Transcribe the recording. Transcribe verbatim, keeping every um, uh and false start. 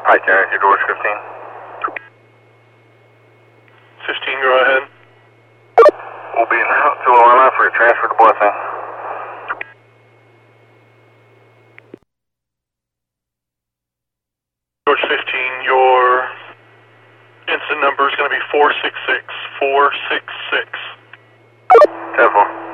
Hi, Terrence, your George fifteen. fifteen, go ahead. We'll be out to a line for a transfer to Blessing. George fifteen, your incident number is going to be four six six, four six six. ten four.